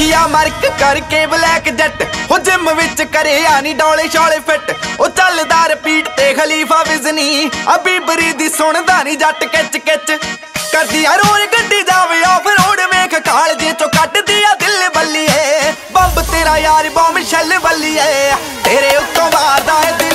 अखियां मरक करके ब्लैक जट हो जिम विच करे यानी डोले शोले फिट ओ चलदा रिपीट ते खलीफा विजनी अभी बरी दी सुनदा नी जट किच किच करदी आ रोज गड्डी जावे ऑफ रोड वेख काल जे चो कट दिया दिल बल्लीए बंब तेरा यार बॉम्ब शैल बल्लीए तेरे उत्तों मारदा है